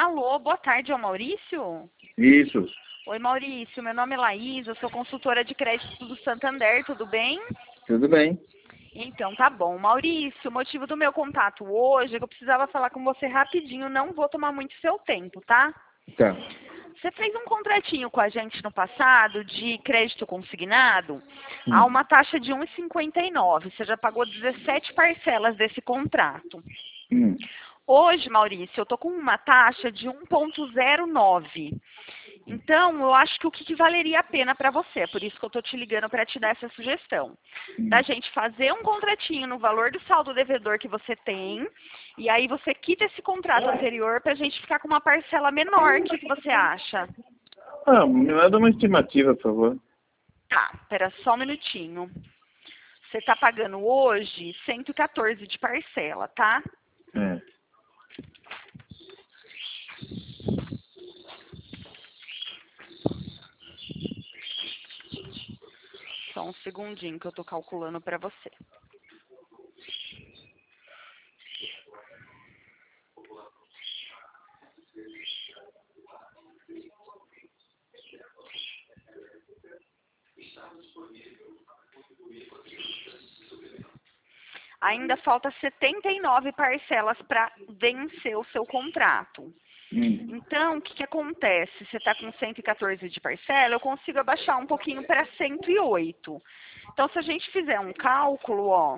Alô, boa tarde, é o Maurício? Isso, Oi, Maurício, meu nome é Laís, eu sou consultora de crédito do Santander, tudo bem? tudo bem. Então, tá bom. Maurício, o motivo do meu contato hoje é que eu precisava falar com você rapidinho, não vou tomar muito seu tempo, tá? Tá. Você fez um contratinho com a gente no passado de crédito consignado a Hum. uma taxa de 1,59. Você já pagou 17 parcelas desse contrato. Hum. Hoje, Maurício, eu tô com uma taxa de 1,09. Então, eu acho que o que valeria a pena para você, é por isso que eu tô te ligando para te dar essa sugestão. Da gente fazer um contratinho no valor do saldo devedor que você tem, e aí você quita esse contrato anterior para a gente ficar com uma parcela menor. O que você acha? Ah, me dá uma estimativa, por favor. Tá, espera só um minutinho. Você está pagando hoje 114 de parcela, tá? É. Só um segundinho que eu tô calculando para você. Ainda falta 79 parcelas para vencer o seu contrato. Então, o que acontece? Você está com 114 de parcela, eu consigo abaixar um pouquinho para 108. Então, se a gente fizer um cálculo, ó,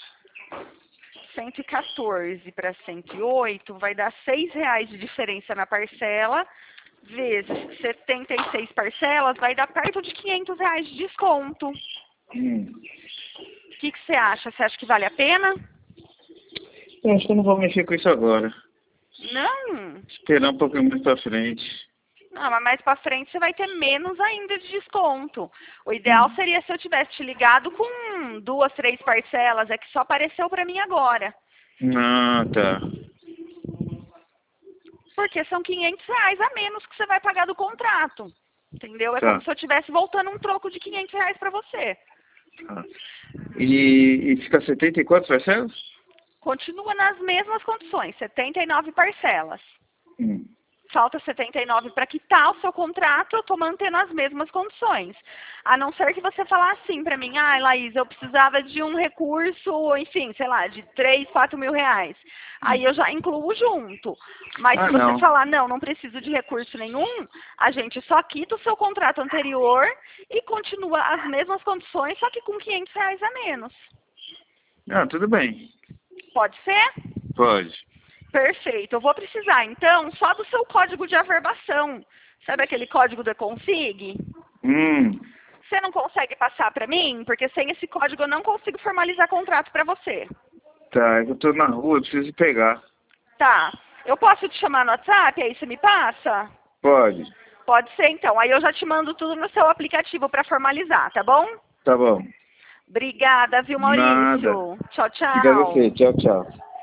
114 para 108 vai dar R$ 6 de diferença na parcela, vezes 76 parcelas, vai dar perto de R$ 500 de desconto. O que você acha? Você acha que vale a pena? Eu acho que eu não vou mexer com isso agora. Não. Esperar um pouquinho mais pra frente. Não, mas mais pra frente você vai ter menos ainda de desconto. O ideal seria se eu tivesse te ligado com 2, 3 parcelas, é que só apareceu pra mim agora. Ah, tá. Porque são R$ 500 a menos que você vai pagar do contrato. Entendeu? É Tá. como se eu estivesse voltando um troco de R$ 500 pra você. Tá. E fica 74 parcelas? Continua nas mesmas condições, 79 parcelas. Falta 79 para quitar o seu contrato, eu estou mantendo as mesmas condições. A não ser que você falar assim para mim, ah, Laís, eu precisava de um recurso, enfim, sei lá, de 3, 4 mil reais. Aí eu já incluo junto. Mas se você não. falar, não, não preciso de recurso nenhum, a gente só quita o seu contrato anterior e continua as mesmas condições, só que com R$ 500 a menos. Ah, tudo bem. Pode ser? Pode. Perfeito. Eu vou precisar, então, só do seu código de averbação. Sabe aquele código da Config? Você não consegue passar para mim? Porque sem esse código eu não consigo formalizar contrato para você. Tá, eu tô na rua, eu preciso pegar. Tá. Eu posso te chamar no WhatsApp, aí você me passa? Pode. Pode ser, então. Aí eu já te mando tudo no seu aplicativo para formalizar, tá bom? Tá bom. Obrigada, viu, Nada. Maurício? Tchau, Obrigado a você. tchau. Tchau, tchau.